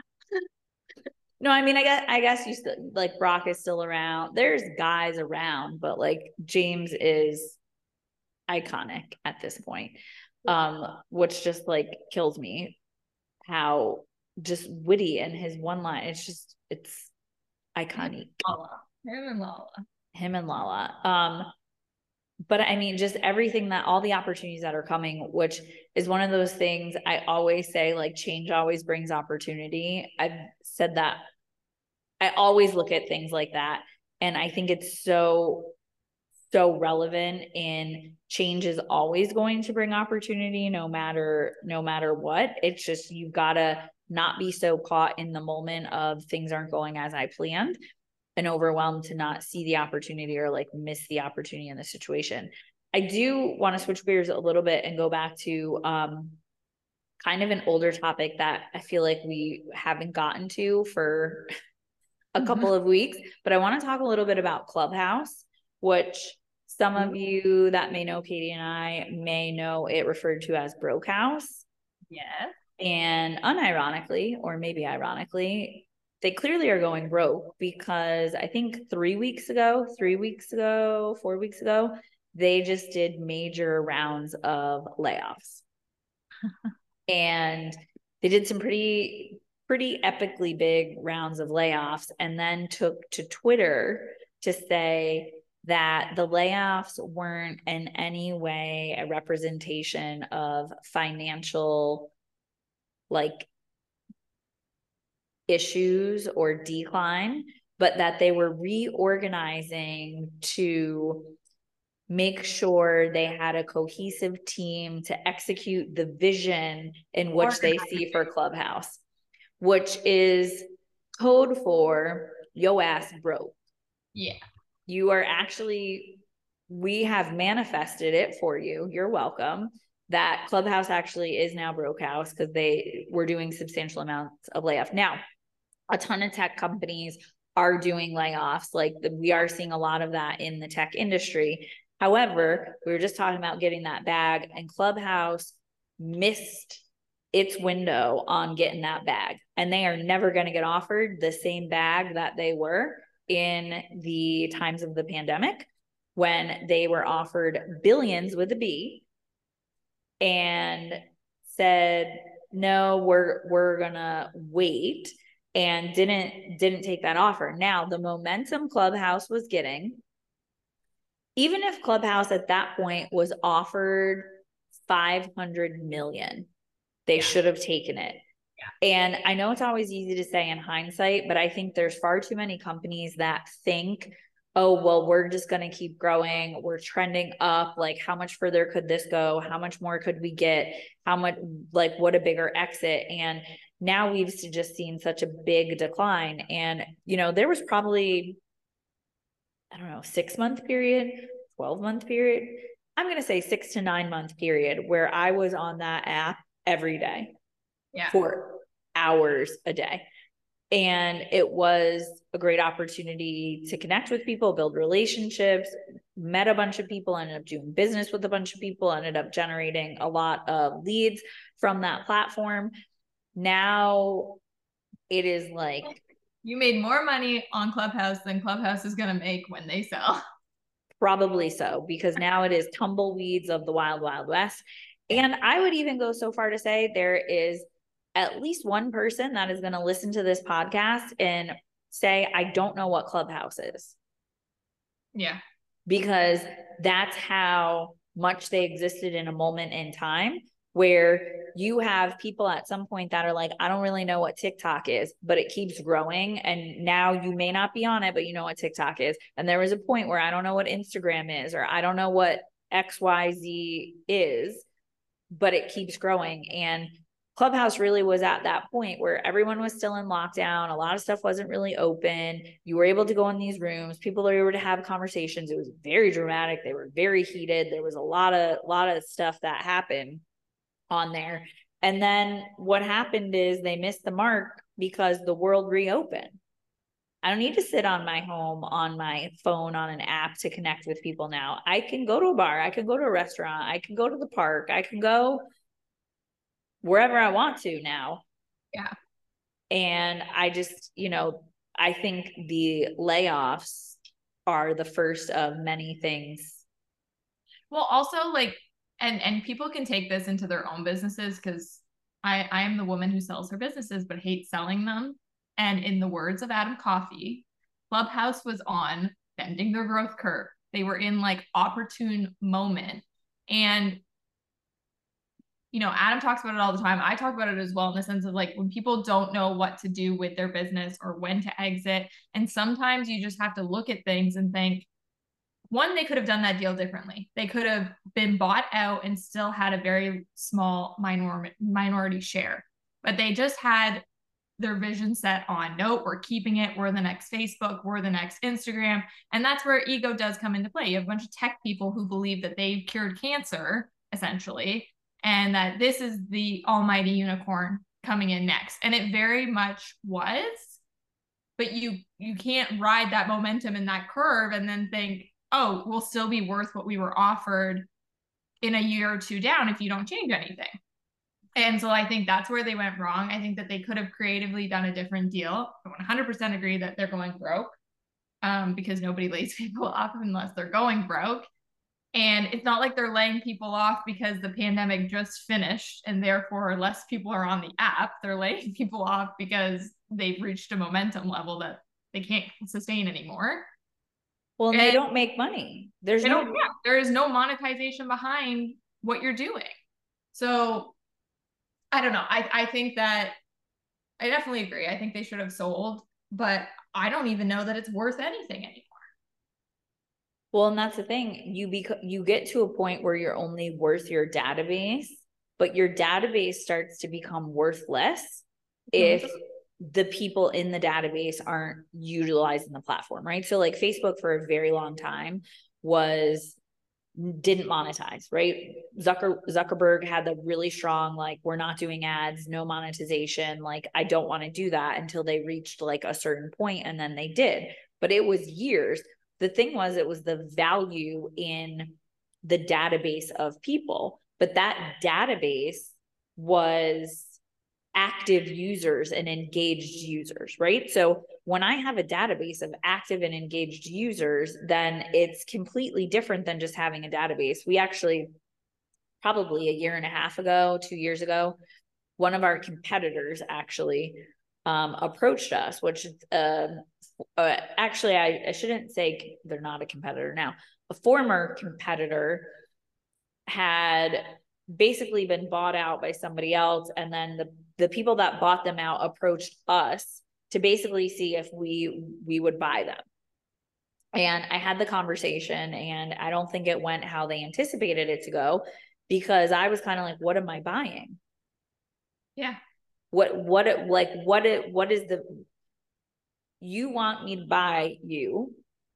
No, I mean, I guess, I guess you still, like, Brock is still around. There's guys around, but like James is iconic at this point. Um, which just like kills me, how just witty and his one line. It's just, it's iconic. Lala. Him and Lala. Him and Lala. Um, but I mean, just everything that, all the opportunities that are coming, which is one of those things I always say, like, change always brings opportunity. I've said that. I always look at things like that. And I think it's so, so relevant. In change is always going to bring opportunity, no matter, no matter what. It's just, you've got to not be so caught in the moment of things aren't going as I planned and overwhelmed to not see the opportunity or like miss the opportunity in the situation. I do want to switch gears a little bit and go back to um, kind of an older topic that I feel like we haven't gotten to for a couple of weeks, but I want to talk a little bit about Clubhouse, which some of you that may know Katie and I may know it referred to as Broke House. Yes. And unironically, or maybe ironically, they clearly are going broke, because I think three weeks ago, three weeks ago, four weeks ago, they just did major rounds of layoffs. And they did some pretty, pretty epically big rounds of layoffs, and then took to Twitter to say that the layoffs weren't in any way a representation of financial, like, issues or decline, but that they were reorganizing to make sure they had a cohesive team to execute the vision in which they see for Clubhouse, which is code for yo ass broke. Yeah. You are actually, we have manifested it for you. You're welcome. That Clubhouse actually is now broke house, because they were doing substantial amounts of layoff. Now, a ton of tech companies are doing layoffs. Like the, we are seeing a lot of that in the tech industry. However, we were just talking about getting that bag, and Clubhouse missed its window on getting that bag. And they are never going to get offered the same bag that they were in the times of the pandemic, when they were offered billions with a B and said, no, we're, we're going to wait, and didn't, didn't take that offer. Now, the momentum Clubhouse was getting, even if Clubhouse at that point was offered five hundred million, they yeah. should have taken it. Yeah. And I know it's always easy to say in hindsight, but I think there's far too many companies that think, oh, well, we're just going to keep growing. We're trending up. Like, how much further could this go? How much more could we get? How much, like, what a bigger exit. And now we've just seen such a big decline. And, you know, there was probably, I don't know, six month period, twelve month period. I'm going to say six to nine month period where I was on that app every day yeah. for hours a day. And it was a great opportunity to connect with people, build relationships, met a bunch of people, ended up doing business with a bunch of people, ended up generating a lot of leads from that platform. Now it is like, you made more money on Clubhouse than Clubhouse is going to make when they sell. Probably so, because now it is tumbleweeds of the wild, wild west. And I would even go so far to say there is at least one person that is going to listen to this podcast and say, I don't know what Clubhouse is. Yeah. Because that's how much they existed in a moment in time, where you have people at some point that are like, I don't really know what TikTok is, but it keeps growing. And now you may not be on it, but you know what TikTok is. And there was a point where I don't know what Instagram is, or I don't know what X Y Z is, but it keeps growing. And Clubhouse really was at that point where everyone was still in lockdown. A lot of stuff wasn't really open. You were able to go in these rooms. People were able to have conversations. It was very dramatic. They were very heated. There was a lot of, lot of stuff that happened on there. And then what happened is they missed the mark because the world reopened. I don't need to sit on my home, on my phone, on an app to connect with people now. I can go to a bar. I can go to a restaurant. I can go to the park. I can go wherever I want to now. Yeah. And I just, you know, I think the layoffs are the first of many things. Well, also like, and, and people can take this into their own businesses, because I, I am the woman who sells her businesses, but hates selling them. And in the words of Adam Coffey, Clubhouse was on bending their growth curve. They were in like opportune moment. And you know, Adam talks about it all the time. I talk about it as well, in the sense of like, when people don't know what to do with their business or when to exit. And sometimes you just have to look at things and think, one, they could have done that deal differently. They could have been bought out and still had a very small minor, minority share, but they just had their vision set on, nope, we're keeping it. We're the next Facebook. We're the next Instagram. And that's where ego does come into play. You have a bunch of tech people who believe that they've cured cancer, essentially, and that this is the almighty unicorn coming in next. And it very much was, but you, you can't ride that momentum in that curve and then think, oh, we'll still be worth what we were offered in a year or two down if you don't change anything. And so I think that's where they went wrong. I think that they could have creatively done a different deal. I one hundred percent agree that they're going broke, um, because nobody lays people off unless they're going broke. And it's not like they're laying people off because the pandemic just finished and therefore less people are on the app. They're laying people off because they've reached a momentum level that they can't sustain anymore. Well, and and they don't make money. There's no, yeah, there is no monetization behind what you're doing. So I don't know. I, I think that I definitely agree. I think they should have sold, but I don't even know that it's worth anything anymore. Well, and that's the thing. You bec- you get to a point where you're only worth your database, but your database starts to become worthless if the people in the database aren't utilizing the platform, right? So like Facebook for a very long time was didn't monetize, right? Zucker Zuckerberg had the really strong, like, we're not doing ads, no monetization. Like, I don't want to do that until they reached like a certain point, and then they did. But it was years. The thing was, it was the value in the database of people, but that database was active users and engaged users, right? So when I have a database of active and engaged users, then it's completely different than just having a database. We actually, probably a year and a half ago, two years ago, one of our competitors actually um, approached us, which uh, uh, actually, I, I shouldn't say they're not a competitor now. A former competitor had basically been bought out by somebody else, and then the the people that bought them out approached us to basically see if we we would buy them. And I had the conversation, and I don't think it went how they anticipated it to go, because I was kind of like, what am I buying? Yeah. What what it like what it what is the you want me to buy you?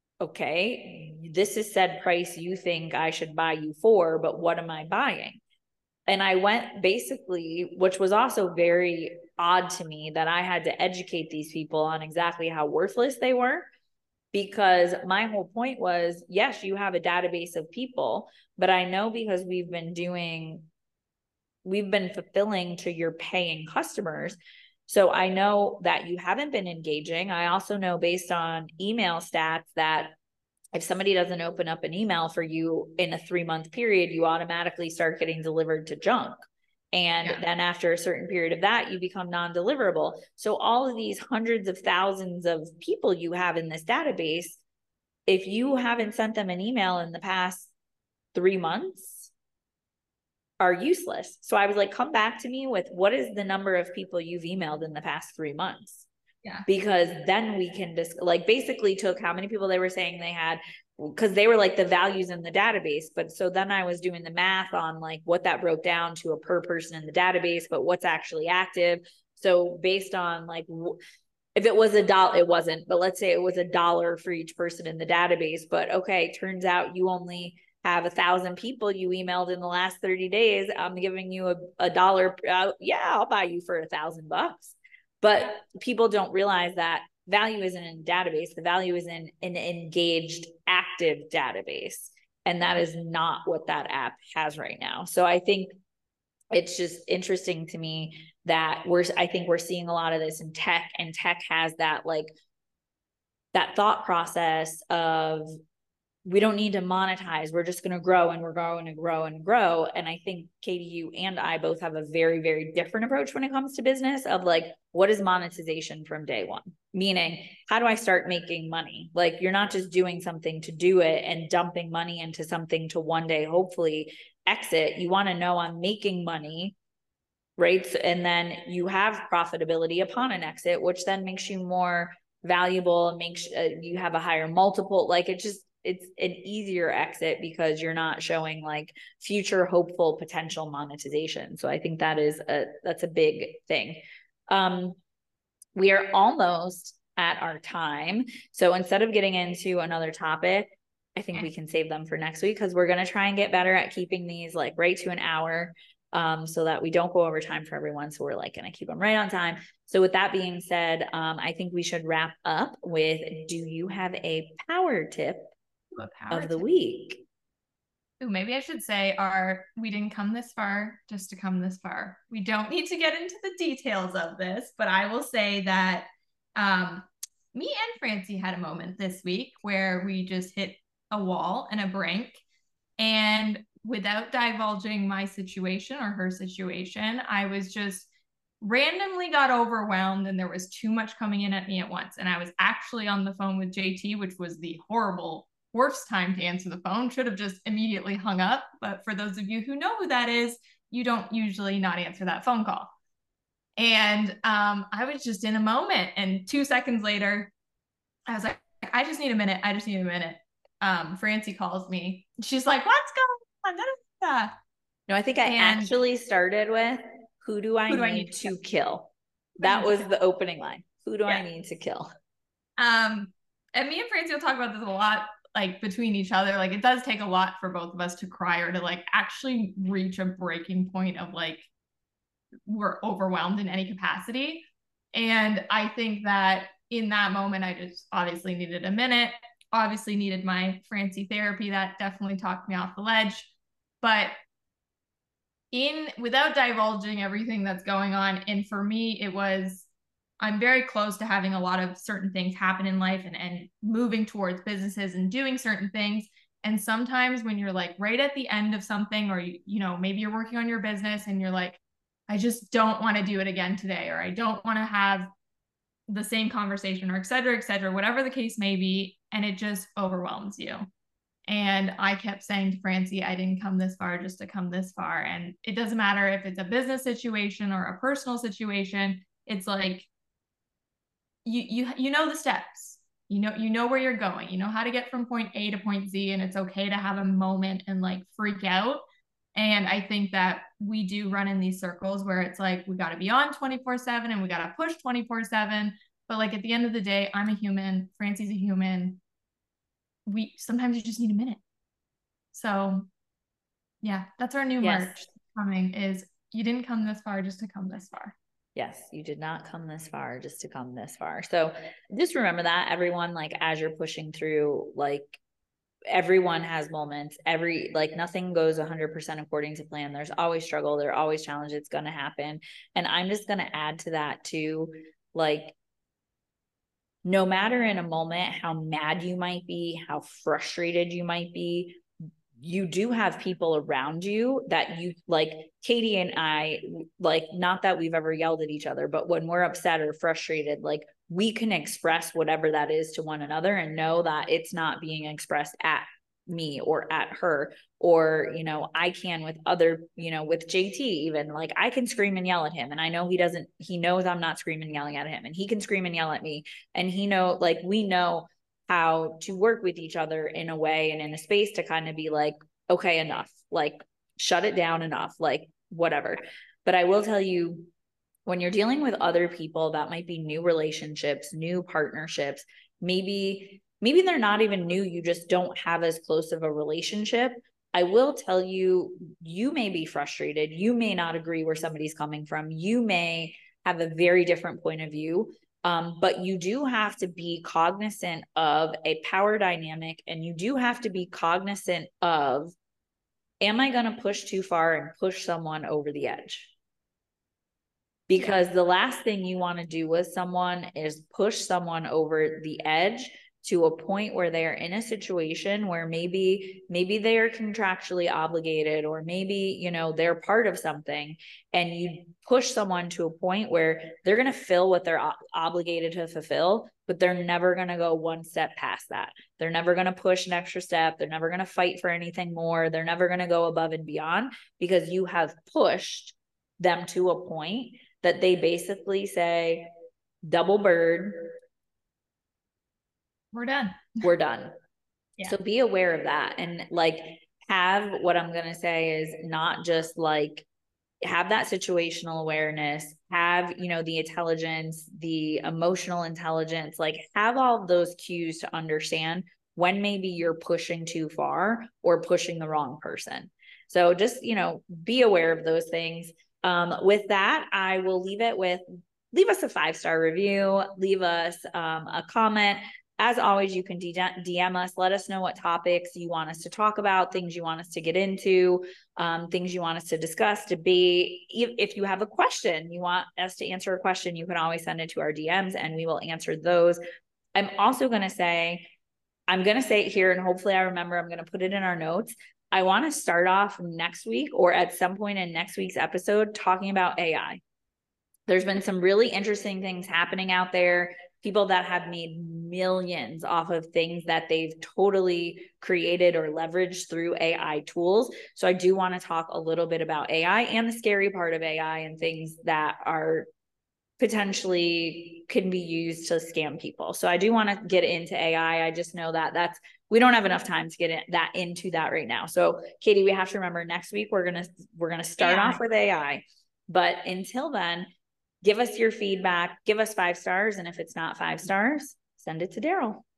Okay, this is said price you think I should buy you for, but what am I buying? And I went basically, which was also very odd to me, that I had to educate these people on exactly how worthless they were. Because my whole point was, yes, you have a database of people, but I know because we've been doing, we've been fulfilling to your paying customers. So I know that you haven't been engaging. I also know based on email stats that if somebody doesn't open up an email for you in a three month period, you automatically start getting delivered to junk. And yeah. then after a certain period of that, you become non-deliverable. So all of these hundreds of thousands of people you have in this database, if you haven't sent them an email in the past three months, are useless. So I was like, come back to me with what is the number of people you've emailed in the past three months? Yeah. Because then we can just like basically took how many people they were saying they had, because they were like the values in the database. But so then I was doing the math on like what that broke down to a per person in the database, but what's actually active. So based on like, if it was a dollar, it wasn't, but let's say it was a dollar for each person in the database. But okay, turns out you only have a thousand people you emailed in the last thirty days. I'm giving you a, a dollar. Uh, yeah, I'll buy you for a thousand bucks. But people don't realize that value isn't in database. The value is in an engaged, active database. And that is not what that app has right now. So I think it's just interesting to me that we're, I think we're seeing a lot of this in tech, and tech has that like, that thought process of, we don't need to monetize. We're just going to grow and we're going to grow and grow. And I think Katie, you and I both have a very, very different approach when it comes to business of like, what is monetization from day one? Meaning, how do I start making money? Like, you're not just doing something to do it and dumping money into something to one day, hopefully exit. You want to know I'm making money, right? And then you have profitability upon an exit, which then makes you more valuable and makes uh, you have a higher multiple. Like it just, it's an easier exit because you're not showing like future hopeful potential monetization. So I think that is a, that's a big thing. Um, we are almost at our time. So instead of getting into another topic, I think we can save them for next week, because we're going to try and get better at keeping these like right to an hour, um, so that we don't go over time for everyone. So we're like going to keep them right on time. So with that being said, um, I think we should wrap up with, do you have a power tip of the week? Ooh, maybe I should say our, we didn't come this far just to come this far. We don't need to get into the details of this, but I will say that um, me and Francie had a moment this week where we just hit a wall and a brink. And without divulging my situation or her situation, I was just randomly got overwhelmed and there was too much coming in at me at once. And I was actually on the phone with J T, which was the horrible worst time to answer the phone. Should have just immediately hung up. But for those of you who know who that is, you don't usually not answer that phone call. And um, I was just in a moment. And two seconds later, I was like, I just need a minute. I just need a minute. Um, Francie calls me. She's like, what's going on? No, I think I and actually started with, who do I, who do need, I need to kill? kill? That was kill? the opening line. Who do yeah. I need to kill? Um, and me and Francie will talk about this a lot, like between each other. Like it does take a lot for both of us to cry or to like actually reach a breaking point of like, we're overwhelmed in any capacity. And I think that in that moment, I just obviously needed a minute, obviously needed my Francie therapy. That definitely talked me off the ledge. But in, without divulging everything that's going on, and for me, it was, I'm very close to having a lot of certain things happen in life and, and moving towards businesses and doing certain things. And sometimes when you're like right at the end of something, or, you, you know, maybe you're working on your business and you're like, I just don't want to do it again today, or I don't want to have the same conversation, or et cetera, et cetera, whatever the case may be. And it just overwhelms you. And I kept saying to Francie, I didn't come this far just to come this far. And it doesn't matter if it's a business situation or a personal situation. It's like, you, you, you know, the steps, you know, you know where you're going, you know how to get from point A to point Z, and it's okay to have a moment and like freak out. And I think that we do run in these circles where it's like, we got to be on twenty-four seven and we got to push twenty-four seven. But like, at the end of the day, I'm a human. Francie's a human. We, sometimes you just need a minute. So yeah, that's our new yes. merch coming, is you didn't come this far just to come this far. Yes, you did not come this far just to come this far. So just remember that, everyone, like as you're pushing through, like everyone has moments, every, like nothing goes one hundred percent according to plan. There's always struggle. There's always challenge. It's going to happen. And I'm just going to add to that too, like, no matter in a moment how mad you might be, how frustrated you might be, you do have people around you that you, like Katie and I, like, not that we've ever yelled at each other, but when we're upset or frustrated, like we can express whatever that is to one another and know that it's not being expressed at me or at her, or, you know, I can with other, you know, with J T, even like I can scream and yell at him. And I know he doesn't, he knows I'm not screaming and yelling at him, and he can scream and yell at me. And he know, like, we know how to work with each other in a way and in a space to kind of be like, okay, enough, like shut it down, enough, like whatever. But I will tell you, when you're dealing with other people, that might be new relationships, new partnerships, maybe, maybe they're not even new, you just don't have as close of a relationship. I will tell you, you may be frustrated. You may not agree where somebody's coming from. You may have a very different point of view. Um, but you do have to be cognizant of a power dynamic, and you do have to be cognizant of, am I going to push too far and push someone over the edge? Because yeah. the last thing you want to do with someone is push someone over the edge to a point where they're in a situation where maybe, maybe they're contractually obligated, or maybe, you know, they're part of something, and you push someone to a point where they're going to fill what they're obligated to fulfill, but they're never going to go one step past that. They're never going to push an extra step. They're never going to fight for anything more. They're never going to go above and beyond, because you have pushed them to a point that they basically say, double bird, we're done. We're done. Yeah. So be aware of that. And like, have, what I'm going to say is not just like, have that situational awareness, have, you know, the intelligence, the emotional intelligence, like have all those cues to understand when maybe you're pushing too far or pushing the wrong person. So just, you know, be aware of those things. Um, with that, I will leave it with, leave us a five-star review, leave us um, a comment. as always, you can D M us, let us know what topics you want us to talk about, things you want us to get into, um, things you want us to discuss, debate. If you have a question, you want us to answer a question, you can always send it to our D Ms and we will answer those. I'm also going to say, I'm going to say it here, and hopefully I remember, I'm going to put it in our notes. I want to start off next week or at some point in next week's episode talking about A I. There's been some really interesting things happening out there. People that have made millions off of things that they've totally created or leveraged through A I tools. So I do want to talk a little bit about A I and the scary part of A I and things that are potentially can be used to scam people. So I do want to get into A I. I just know that that's, we don't have enough time to get in, that into that right now. So Katie, we have to remember next week, we're going to, we're going to start A I. Off with A I, but until then, give us your feedback, give us five stars. And if it's not five stars, send it to Daryl.